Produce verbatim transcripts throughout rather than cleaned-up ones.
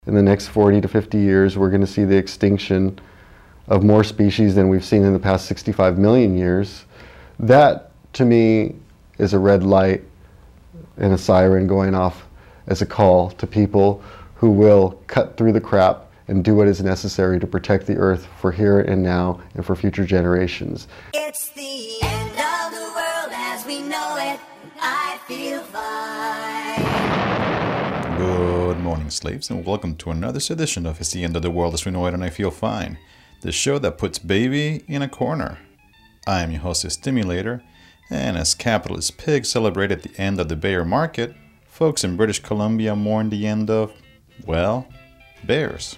In the next forty to fifty years, we're going to see the extinction of more species than we've seen in the past sixty-five million years. That, to me, is a red light and a siren going off as a call to people who will cut through the crap and do what is necessary to protect the earth for here and now and for future generations. It's the end of the world as we know it. I feel fine. Good morning, slaves, and welcome to another edition of It's the End of the World as we know it and I feel fine. The show that puts baby in a corner. I am your host, Stimulator, and as capitalist pigs celebrated the end of the bear market, folks in British Columbia mourn the end of, well, bears.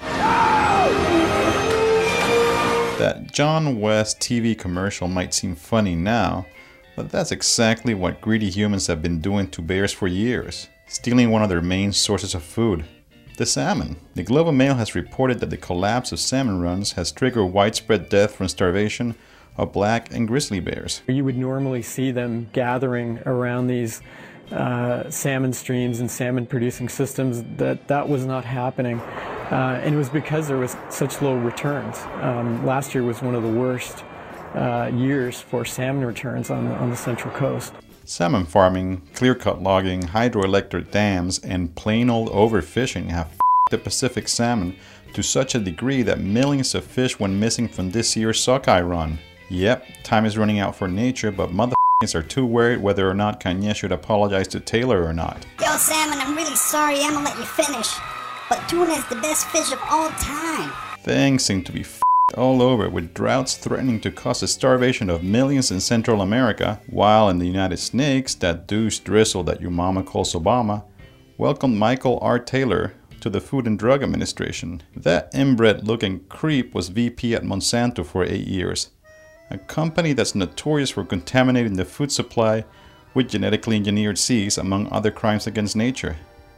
That John West T V commercial might seem funny now, but that's exactly what greedy humans have been doing to bears for years, stealing one of their main sources of food, the salmon. The Globe and Mail has reported that the collapse of salmon runs has triggered widespread death from starvation of black and grizzly bears. You would normally see them gathering around these uh, salmon streams and salmon producing systems. That that was not happening. Uh, and it was because there was such low returns. Um, last year was one of the worst uh, years for salmon returns on, on the Central Coast. Salmon farming, clear-cut logging, hydroelectric dams, and plain old overfishing have f***ed the Pacific salmon to such a degree that millions of fish went missing from this year's sockeye run. Yep, time is running out for nature, but motherfuckers are too worried whether or not Kanye should apologize to Taylor or not. Yo, Salmon, I'm really sorry I'm gonna let you finish, but tuna is the best fish of all time. Things seem to be f***ed all over, with droughts threatening to cause the starvation of millions in Central America, while in the United States, that douche drizzle that your mama calls Obama welcomed Michael R. Taylor to the Food and Drug Administration. That inbred-looking creep was V P at Monsanto for eight years, a company that's notorious for contaminating the food supply with genetically engineered seeds, among other crimes against nature.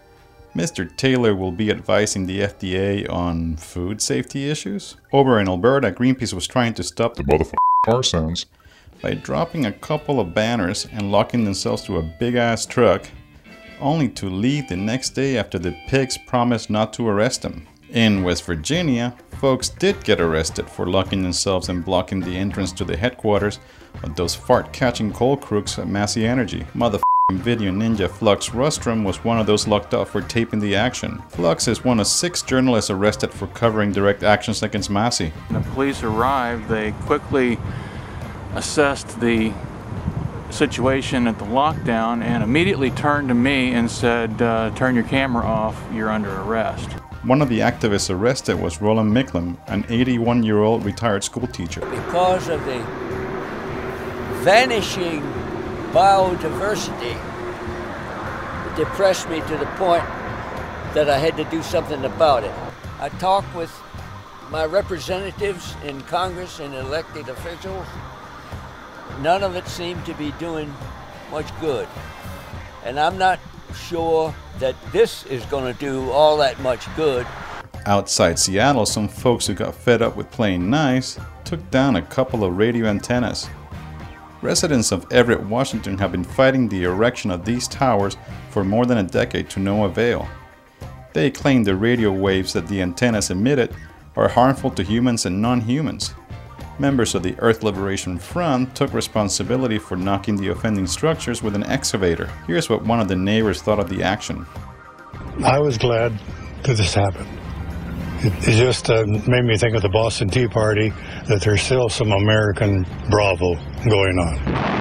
Mister Taylor will be advising the F D A on food safety issues. Over in Alberta, Greenpeace was trying to stop the motherfucking car sounds by dropping a couple of banners and locking themselves to a big-ass truck, only to leave the next day after the pigs promised not to arrest them. In West Virginia, folks did get arrested for locking themselves and blocking the entrance to the headquarters of those fart-catching coal crooks at Massey Energy. Motherfucking video ninja Flux Rostrum was one of those locked up for taping the action. Flux is one of six journalists arrested for covering direct actions against Massey. When the police arrived, they quickly assessed the situation at the lockdown and immediately turned to me and said, uh, turn your camera off, you're under arrest. One of the activists arrested was Roland Micklem, an eighty-one-year-old retired school teacher. Because of the vanishing biodiversity, it depressed me to the point that I had to do something about it. I talked with my representatives in Congress and elected officials. None of it seemed to be doing much good. And I'm not sure that this is going to do all that much good. Outside Seattle, some folks who got fed up with playing nice took down a couple of radio antennas. Residents of Everett, Washington have been fighting the erection of these towers for more than a decade to no avail. They claim the radio waves that the antennas emitted are harmful to humans and non-humans. Members of the Earth Liberation Front took responsibility for knocking the offending structures with an excavator. Here's what one of the neighbors thought of the action. I was glad that this happened. It, it just uh, made me think of the Boston Tea Party, that there's still some American bravo going on.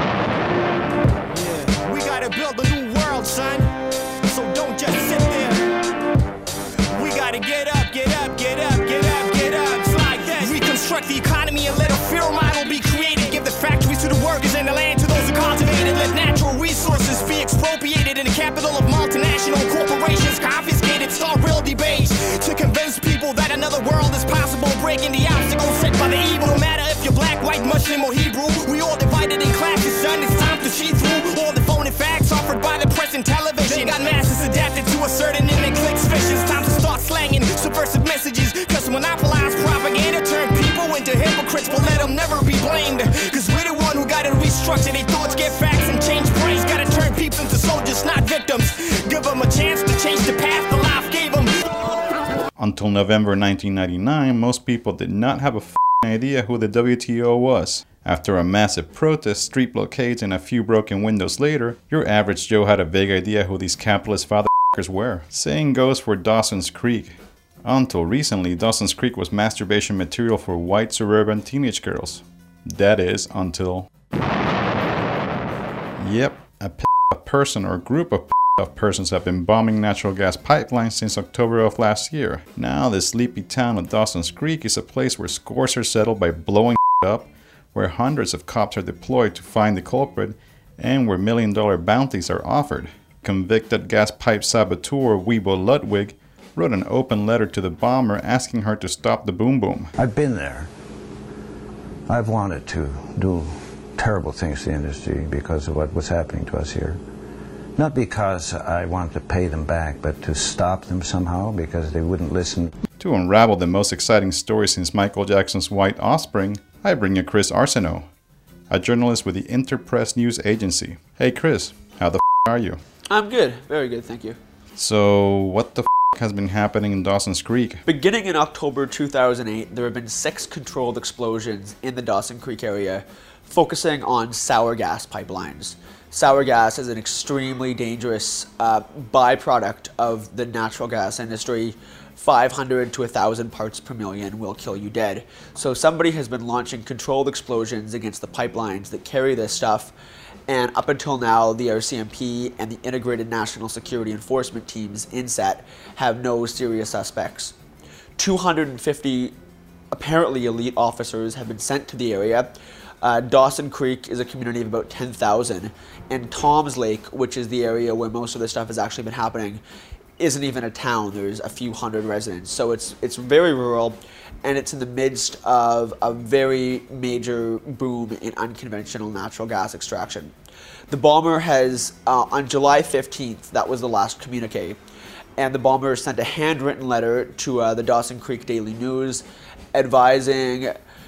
Yeah. We gotta build a new world, son. So don't just sit there. We gotta get up, get up, get up, get up, get up. It's like this. Reconstruct the economy and let a fear model be created. Give the factories to the workers and the land to those who cultivate it. Let natural resources be expropriated in the capital of multinational corporations confiscated. Start real debates to convince people that another world is possible, breaking the obstacles set by the evil. No matter if you're black, white, Muslim, or Hebrew, we all divided in classes, son. It's time to see through all the phony facts offered by the press and television. They got masses adapted to a certain image clicks vision. It's time to start slanging subversive messages, cause monopolized propaganda turn people into hypocrites, but let them never be blamed, cause we're the one who gotta restructure their thoughts, get facts, and change brains. Gotta turn people into soldiers, not victims. Give them a chance to change the path the life gave them. Until November nineteen ninety-nine, most people did not have a f***ing idea who the W T O was. After a massive protest, street blockades, and a few broken windows later, your average Joe had a vague idea who these capitalist fatherfuckers were. Same goes for Dawson's Creek. Until recently, Dawson's Creek was masturbation material for white suburban teenage girls. That is, until... Yep, a p***off person or group of p***off persons have been bombing natural gas pipelines since October of last year. Now the sleepy town of Dawson's Creek is a place where scores are settled by blowing up, where hundreds of cops are deployed to find the culprit, and where million dollar bounties are offered. Convicted gas pipe saboteur Weibo Ludwig wrote an open letter to the bomber asking her to stop the boom boom. I've been there. I've wanted to do terrible things to the industry because of what was happening to us here. Not because I wanted to pay them back, but to stop them somehow because they wouldn't listen. To unravel the most exciting story since Michael Jackson's White Offspring, I bring you Chris Arsenault, a journalist with the Interpress News Agency. Hey Chris, how the f*** are you? I'm good, very good, thank you. So, what the f*** has been happening in Dawson's Creek? Beginning in October two thousand eight, there have been six controlled explosions in the Dawson Creek area, focusing on sour gas pipelines. Sour gas is an extremely dangerous uh, byproduct of the natural gas industry. five hundred to one thousand parts per million will kill you dead. So somebody has been launching controlled explosions against the pipelines that carry this stuff, and up until now the R C M P and the Integrated National Security Enforcement Teams, INSET, have no serious suspects. two hundred fifty apparently elite officers have been sent to the area. Uh, Dawson Creek is a community of about ten thousand, and Tom's Lake, which is the area where most of this stuff has actually been happening, isn't even a town. There's a few hundred residents, so it's it's very rural, and it's in the midst of a very major boom in unconventional natural gas extraction. The bomber has, uh, on July fifteenth, that was the last communique, and the bomber sent a handwritten letter to uh, the Dawson Creek Daily News advising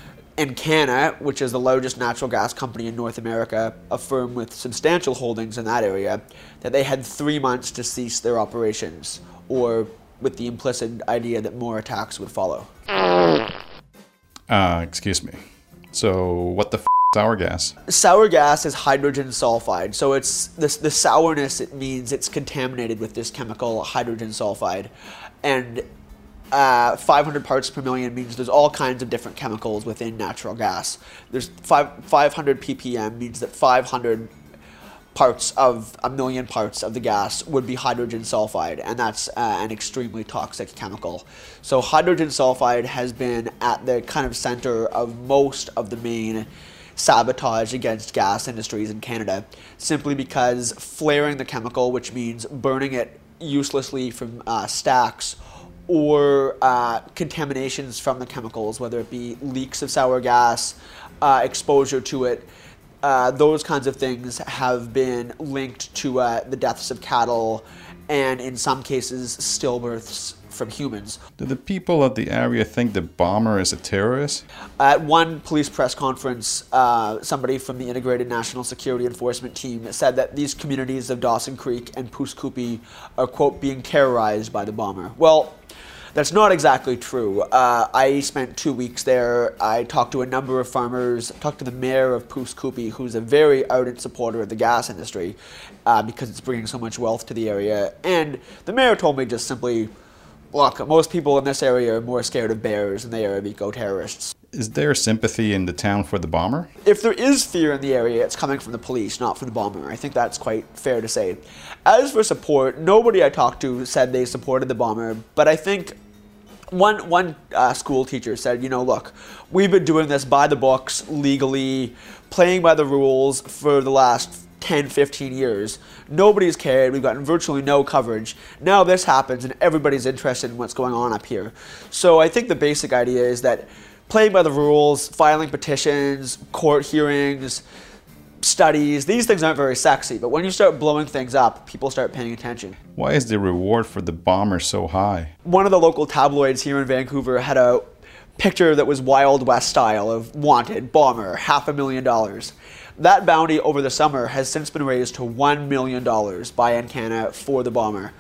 Encana, which is the largest natural gas company in North America, a firm with substantial holdings in that area, that they had three months to cease their operations, or with the implicit idea that more attacks would follow. Uh, excuse me. So, what the f*** is sour gas? Sour gas is hydrogen sulfide, so it's this the sourness, it means it's contaminated with this chemical hydrogen sulfide, and Uh, five hundred parts per million means there's all kinds of different chemicals within natural gas. There's five, 500 ppm means that five hundred parts of a million parts of the gas would be hydrogen sulfide, and that's uh, an extremely toxic chemical. So hydrogen sulfide has been at the kind of center of most of the main sabotage against gas industries in Canada, simply because flaring the chemical, which means burning it uselessly from uh, stacks, or uh, contaminations from the chemicals, whether it be leaks of sour gas, uh, exposure to it, uh, those kinds of things have been linked to uh, the deaths of cattle and, in some cases, stillbirths from humans. Do the people of the area think the bomber is a terrorist? At one police press conference, uh, somebody from the Integrated National Security Enforcement Team said that these communities of Dawson Creek and Pouce Coupe are, quote, being terrorized by the bomber. Well, that's not exactly true. Uh, I spent two weeks there. I talked to a number of farmers, talked to the mayor of Pouce Coupe, who's a very ardent supporter of the gas industry uh, because it's bringing so much wealth to the area. And the mayor told me just simply, look, most people in this area are more scared of bears than they are of eco-terrorists. Is there sympathy in the town for the bomber? If there is fear in the area, it's coming from the police, not from the bomber. I think that's quite fair to say. As for support, nobody I talked to said they supported the bomber, but I think One one uh, school teacher said, you know, look, we've been doing this by the books, legally, playing by the rules for the last ten, fifteen years. Nobody's cared. We've gotten virtually no coverage. Now this happens and everybody's interested in what's going on up here. So I think the basic idea is that playing by the rules, filing petitions, court hearings, studies, these things aren't very sexy, but when you start blowing things up, people start paying attention. Why is the reward for the bomber so high? One of the local tabloids here in Vancouver had a picture that was Wild West style of wanted, bomber, half a million dollars. That bounty over the summer has since been raised to one million dollars by Encana for the bomber.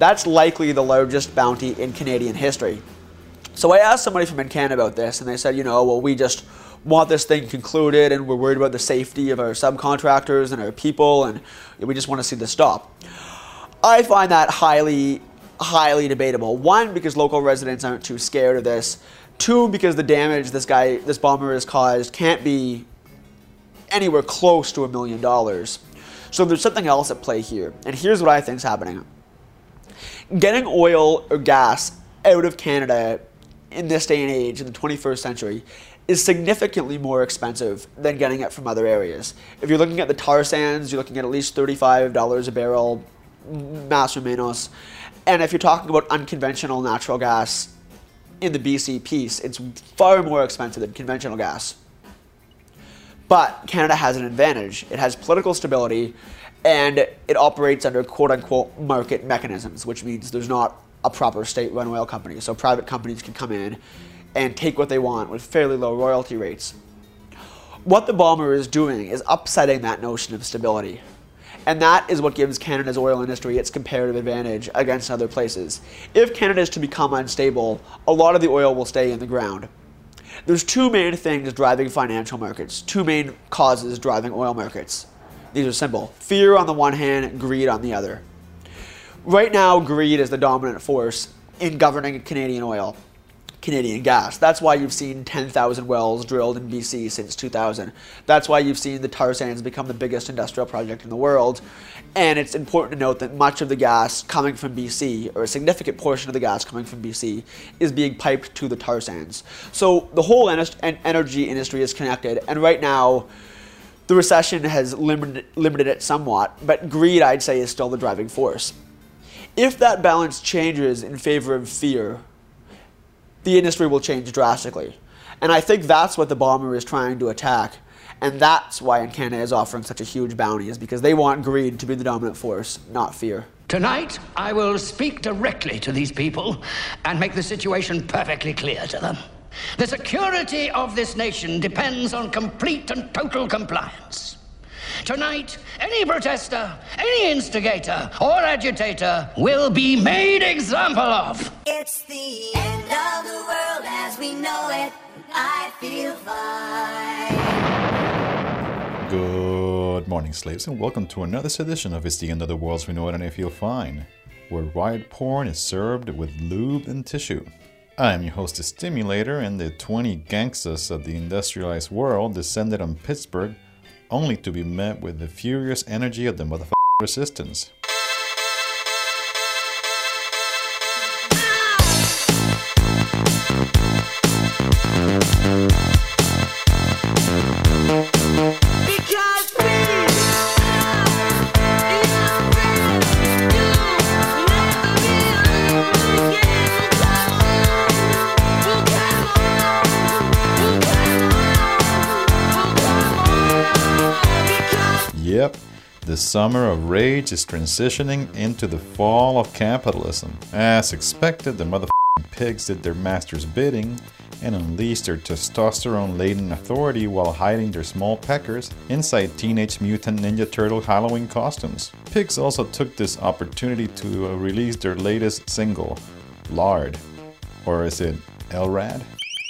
That's likely the largest bounty in Canadian history. So I asked somebody from Encana about this, and they said, you know, well, we just want this thing concluded, and we're worried about the safety of our subcontractors and our people, and we just want to see this stop. I find that highly, highly debatable. One, because local residents aren't too scared of this. Two, because the damage this guy, this bomber has caused can't be anywhere close to a million dollars. So there's something else at play here, and here's what I think is happening. Getting oil or gas out of Canada in this day and age, in the twenty-first century, is significantly more expensive than getting it from other areas. If you're looking at the tar sands, you're looking at at least thirty-five dollars a barrel, más o menos. And if you're talking about unconventional natural gas in the B C piece, it's far more expensive than conventional gas. But Canada has an advantage. It has political stability, and it operates under quote-unquote market mechanisms, which means there's not a proper state-run oil company. So private companies can come in and take what they want with fairly low royalty rates. What the bomber is doing is upsetting that notion of stability. And that is what gives Canada's oil industry its comparative advantage against other places. If Canada is to become unstable, a lot of the oil will stay in the ground. There's two main things driving financial markets, two main causes driving oil markets. These are simple. Fear on the one hand, greed on the other. Right now, greed is the dominant force in governing Canadian oil, Canadian gas. That's why you've seen ten thousand wells drilled in B C since two thousand. That's why you've seen the tar sands become the biggest industrial project in the world. And it's important to note that much of the gas coming from B C, or a significant portion of the gas coming from B C, is being piped to the tar sands. So the whole en- energy industry is connected, and right now, the recession has limited, limited it somewhat, but greed, I'd say, is still the driving force. If that balance changes in favor of fear, the industry will change drastically. And I think that's what the bomber is trying to attack. And that's why Encana is offering such a huge bounty, is because they want greed to be the dominant force, not fear. Tonight, I will speak directly to these people and make the situation perfectly clear to them. The security of this nation depends on complete and total compliance. Tonight, any protester, any instigator or agitator will be made example of. It's the end of the world as we know it. I feel fine. Good morning, slaves, and welcome to another edition of It's the End of the World as we know it and I feel fine, where riot porn is served with lube and tissue. I am your host, the Stimulator, and the twenty gangsters of the industrialized world descended on Pittsburgh only to be met with the furious energy of the motherfucking resistance. Yep, the summer of rage is transitioning into the fall of capitalism. As expected, the motherfucking pigs did their master's bidding and unleashed their testosterone-laden authority while hiding their small peckers inside Teenage Mutant Ninja Turtle Halloween costumes. Pigs also took this opportunity to uh, release their latest single, Lard. Or is it L R A D?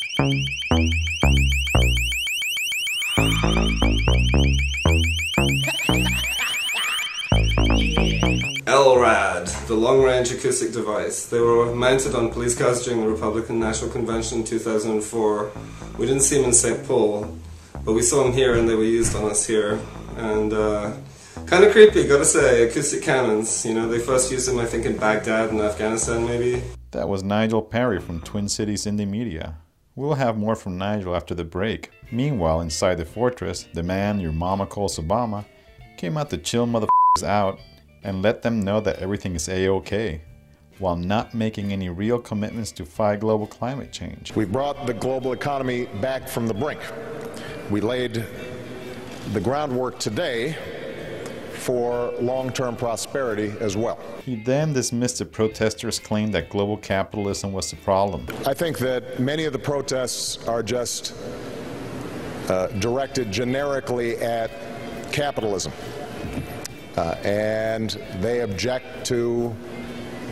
L R A D, the long-range acoustic device. They were mounted on police cars during the Republican National Convention in two thousand four. We didn't see them in Saint Paul, but we saw them here and they were used on us here. And uh, kind of creepy, gotta say, acoustic cannons. You know, they first used them, I think, in Baghdad and Afghanistan, maybe. That was Nigel Perry from Twin Cities Indie Media. We'll have more from Nigel after the break. Meanwhile, inside the fortress, the man your mama calls Obama came out to chill motherfuckers out and let them know that everything is A-OK, while not making any real commitments to fight global climate change. We brought the global economy back from the brink. We laid the groundwork today for long-term prosperity as well. He then dismissed the protesters' claim that global capitalism was the problem. I think that many of the protests are just uh, directed generically at capitalism. Uh, and they object to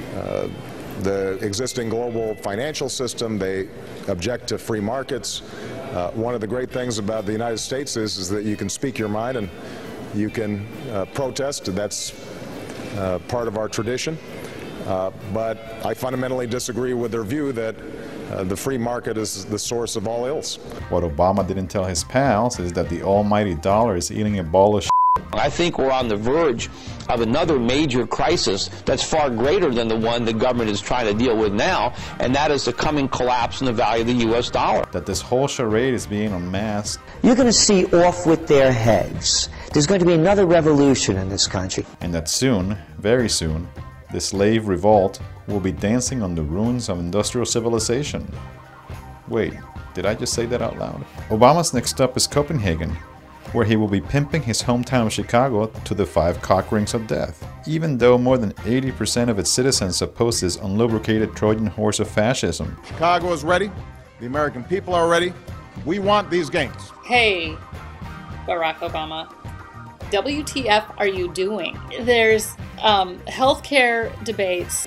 uh, the existing global financial system. They object to free markets. Uh, one of the great things about the United States is, is that you can speak your mind and you can uh, protest. That's uh, part of our tradition. Uh, but I fundamentally disagree with their view that uh, the free market is the source of all ills. What Obama didn't tell his pals is that the almighty dollar is eating a ball of shit. I think we're on the verge of another major crisis that's far greater than the one the government is trying to deal with now, and that is the coming collapse in the value of the U S dollar. That this whole charade is being unmasked. You're going to see off with their heads. There's going to be another revolution in this country. And that soon, very soon, the slave revolt will be dancing on the ruins of industrial civilization. Wait, did I just say that out loud? Obama's next stop is Copenhagen, where he will be pimping his hometown of Chicago to the five cock rings of death. Even though more than eighty percent of its citizens oppose this unlubricated Trojan horse of fascism. Chicago is ready. The American people are ready. We want these gains. Hey, Barack Obama. W T F are you doing? There's um, healthcare debates,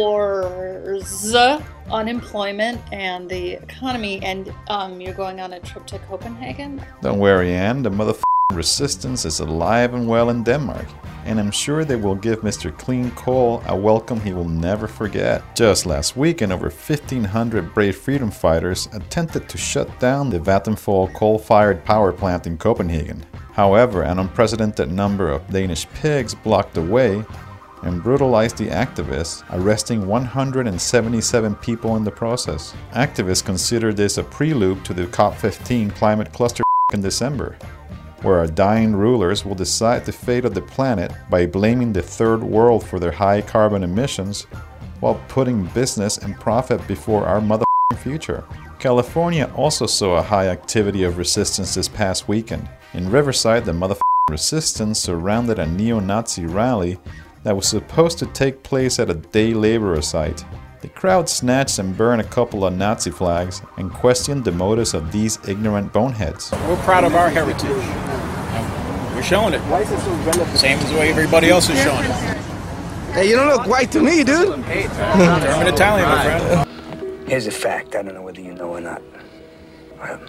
wars, unemployment, and the economy, and um, you're going on a trip to Copenhagen? Don't worry, Ann. The motherfucking resistance is alive and well in Denmark. And I'm sure they will give Mister Clean Coal a welcome he will never forget. Just last weekend, over fifteen hundred brave freedom fighters attempted to shut down the Vattenfall coal-fired power plant in Copenhagen. However, an unprecedented number of Danish pigs blocked the way and brutalized the activists, arresting one hundred seventy-seven people in the process. Activists consider this a prelude to the COP fifteen climate cluster in December, where our dying rulers will decide the fate of the planet by blaming the third world for their high carbon emissions while putting business and profit before our motherfucking future. California also saw a high activity of resistance this past weekend. In Riverside, the motherfucking resistance surrounded a neo-Nazi rally that was supposed to take place at a day laborer site. The crowd snatched and burned a couple of Nazi flags and questioned the motives of these ignorant boneheads. We're proud of our heritage. And we're showing it. Same as the way everybody else is showing it. Hey, you don't look white to me, dude. German Italian, my friend. Here's a fact. I don't know whether you know or not. Um,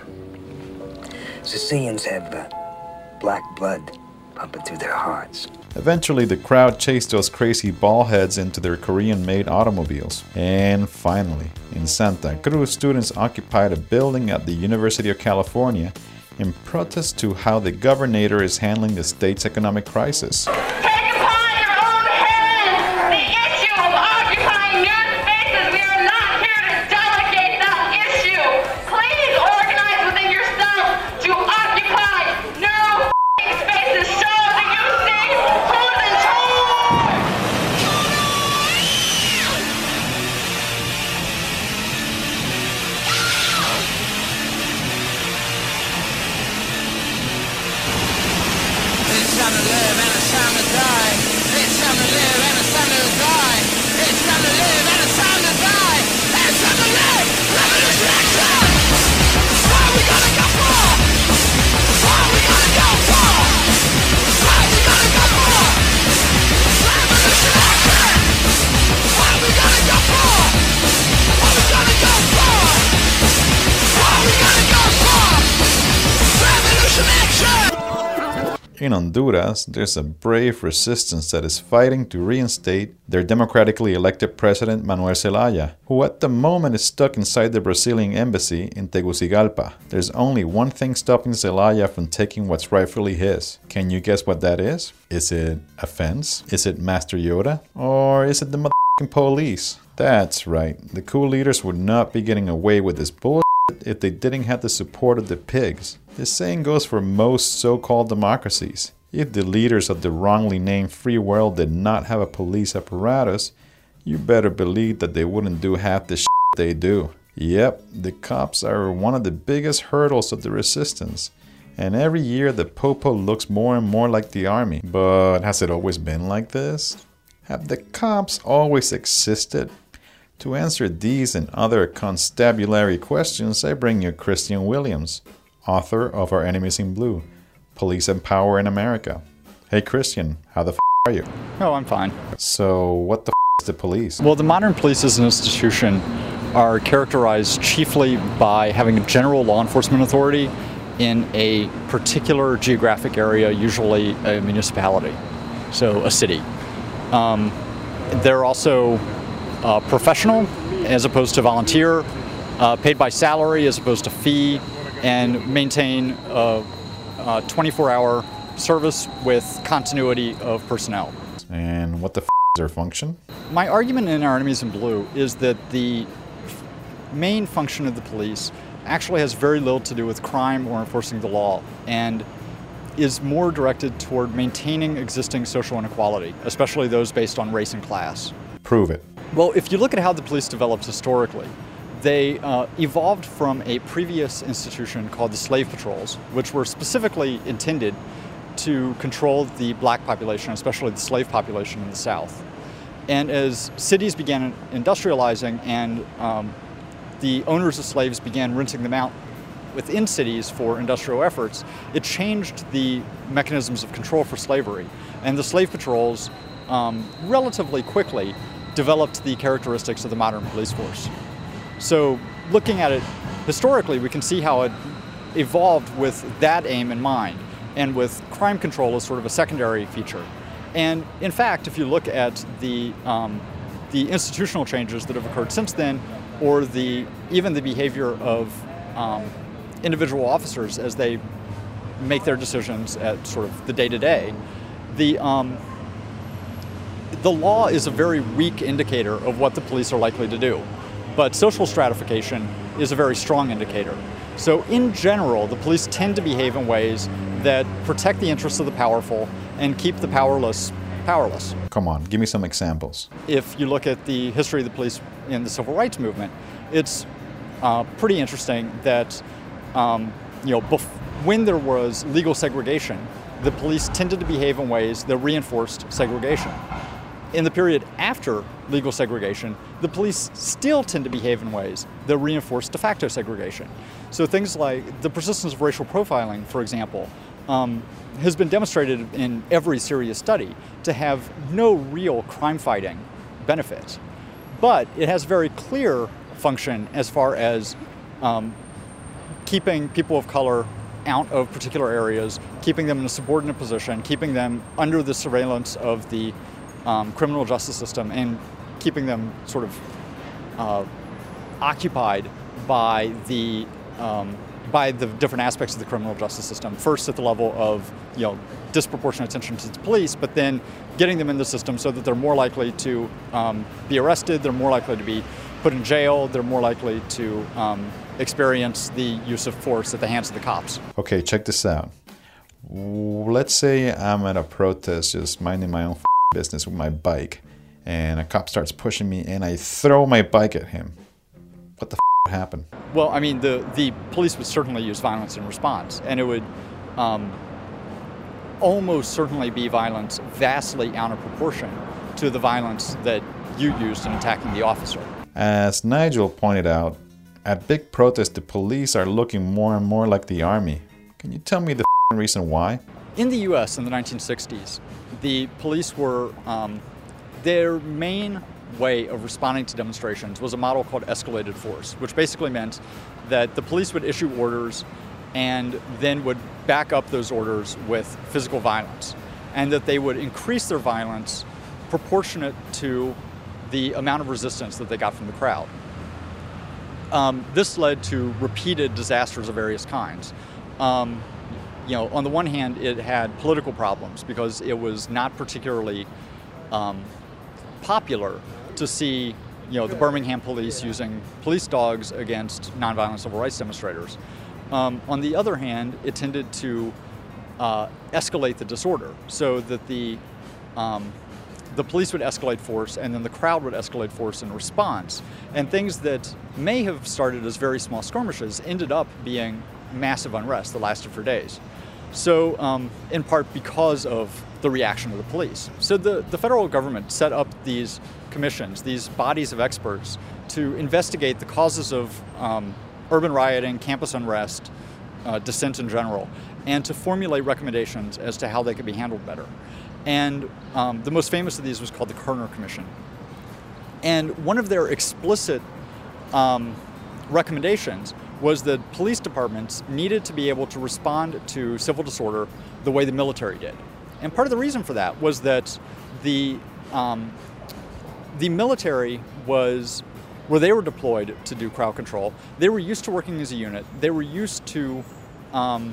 Sicilians have uh, black blood pumping through their hearts. Eventually, the crowd chased those crazy ballheads into their Korean-made automobiles. And finally, in Santa Cruz, students occupied a building at the University of California in protest to how the governor is handling the state's economic crisis. In Honduras, there's a brave resistance that is fighting to reinstate their democratically elected president Manuel Zelaya, who at the moment is stuck inside the Brazilian embassy in Tegucigalpa. There's only one thing stopping Zelaya from taking what's rightfully his. Can you guess what that is? Is it a fence? Is it Master Yoda? Or is it the motherfucking police? That's right, the cool leaders would not be getting away with this bullshit if they didn't have the support of the pigs. This saying goes for most so-called democracies. If the leaders of the wrongly named free world did not have a police apparatus, you better believe that they wouldn't do half the shit they do. Yep, the cops are one of the biggest hurdles of the resistance. And every year the popo looks more and more like the army. But has it always been like this? Have the cops always existed? To answer these and other constabulary questions, I bring you Christian Williams, author of Our Enemies in Blue, Police and Power in America. Hey Christian, how the f*** are you? Oh, I'm fine. So, what the f*** the police? Well, the modern police as an institution are characterized chiefly by having a general law enforcement authority in a particular geographic area, usually a municipality, so a city. Um, they're also uh, professional as opposed to volunteer, uh, paid by salary as opposed to fee, and maintain a twenty-four hour service with continuity of personnel. And what the f is their function? My argument in Our Enemies in Blue is that the main function of the police actually has very little to do with crime or enforcing the law, and is more directed toward maintaining existing social inequality, especially those based on race and class. Prove it. Well, if you look at how the police developed historically, they uh, evolved from a previous institution called the slave patrols, which were specifically intended to control the black population, especially the slave population in the South. And as cities began industrializing and um, the owners of slaves began renting them out within cities for industrial efforts, it changed the mechanisms of control for slavery. And the slave patrols um, relatively quickly developed the characteristics of the modern police force. So looking at it historically, we can see how it evolved with that aim in mind, and with crime control as sort of a secondary feature. And in fact, if you look at the, um, the institutional changes that have occurred since then, or the, even the behavior of um, individual officers as they make their decisions at sort of the day-to-day, the, um, the law is a very weak indicator of what the police are likely to do. But social stratification is a very strong indicator. So in general, the police tend to behave in ways that protect the interests of the powerful and keep the powerless powerless. Come on, give me some examples. If you look at the history of the police in the civil rights movement, it's uh, pretty interesting that um, you know, bef when there was legal segregation, the police tended to behave in ways that reinforced segregation. In the period after legal segregation, the police still tend to behave in ways that reinforce de facto segregation. So things like the persistence of racial profiling, for example, um, has been demonstrated in every serious study to have no real crime-fighting benefit. But it has very clear function as far as um, keeping people of color out of particular areas, keeping them in a subordinate position, keeping them under the surveillance of the Um, criminal justice system, and keeping them sort of uh, occupied by the um, by the different aspects of the criminal justice system. First, at the level of you know disproportionate attention to the police, but then getting them in the system so that they're more likely to um, be arrested, they're more likely to be put in jail, they're more likely to um, experience the use of force at the hands of the cops. Okay, check this out. Let's say I'm at a protest, just minding my own business with my bike, and a cop starts pushing me and I throw my bike at him. What the f would happen? Well, I mean, the, the police would certainly use violence in response, and it would um, almost certainly be violence vastly out of proportion to the violence that you used in attacking the officer. As Nigel pointed out, at big protests, the police are looking more and more like the army. Can you tell me the f reason why? In the U S in the nineteen sixties, the police were, um, their main way of responding to demonstrations was a model called escalated force, which basically meant that the police would issue orders and then would back up those orders with physical violence, and that they would increase their violence proportionate to the amount of resistance that they got from the crowd. Um, this led to repeated disasters of various kinds. Um, You know, on the one hand, it had political problems because it was not particularly um, popular to see, you know, the Birmingham police using police dogs against nonviolent civil rights demonstrators. Um, on the other hand, it tended to uh, escalate the disorder, so that the um, the police would escalate force, and then the crowd would escalate force in response. And things that may have started as very small skirmishes ended up being massive unrest that lasted for days. So, um, in part because of the reaction of the police. So the, the federal government set up these commissions, these bodies of experts, to investigate the causes of um, urban rioting, campus unrest, uh, dissent in general, and to formulate recommendations as to how they could be handled better. And um, the most famous of these was called the Kerner Commission. And one of their explicit um, recommendations was that police departments needed to be able to respond to civil disorder the way the military did. And part of the reason for that was that the um, the military was, where they were deployed to do crowd control, they were used to working as a unit. They were used to um,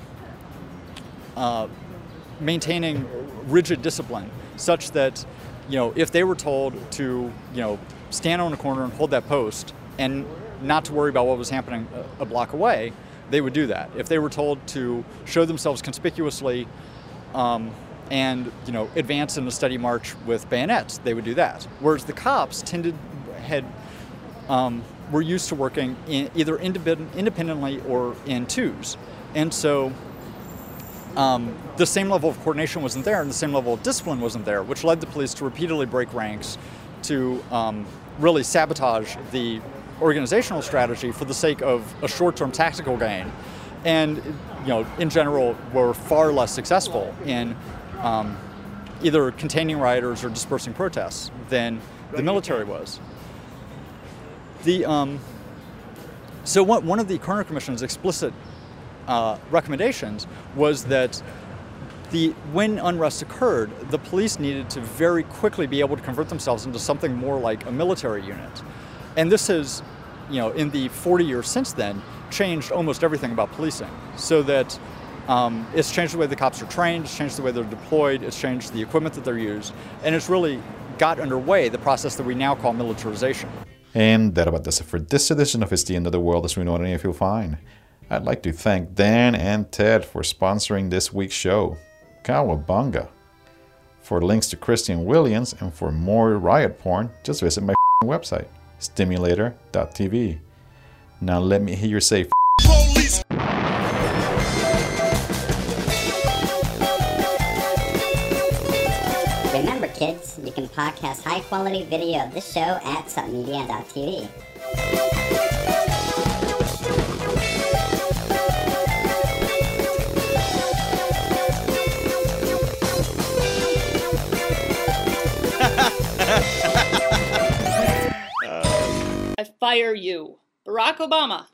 uh, maintaining rigid discipline, such that, you know, if they were told to, you know, stand on a corner and hold that post and not to worry about what was happening a, a block away, they would do that. If they were told to show themselves conspicuously um, and, you know, advance in a steady march with bayonets, they would do that. Whereas the cops tended, had, um, were used to working in either independent, independently or in twos. And so um, the same level of coordination wasn't there and the same level of discipline wasn't there, which led the police to repeatedly break ranks, to um, really sabotage the organizational strategy for the sake of a short-term tactical gain, and, you know, in general were far less successful in um, either containing rioters or dispersing protests than the military was. The um, so one one of the Kerner Commission's explicit uh, recommendations was that the when unrest occurred, the police needed to very quickly be able to convert themselves into something more like a military unit. And this has, you know, in the forty years since then, changed almost everything about policing. So that um, it's changed the way the cops are trained, it's changed the way they're deployed, it's changed the equipment that they're used, and it's really got underway the process that we now call militarization. And that about does it for this edition of It's the End of the World as we know it and you feel fine. I'd like to thank Dan and Ted for sponsoring this week's show. Cowabunga. For links to Christian Williams and for more riot porn, just visit my website, stimulator dot t v. Now let me hear you say police. Remember, kids, you can podcast high quality video of this show at submedia dot t v. I fire you. Barack Obama.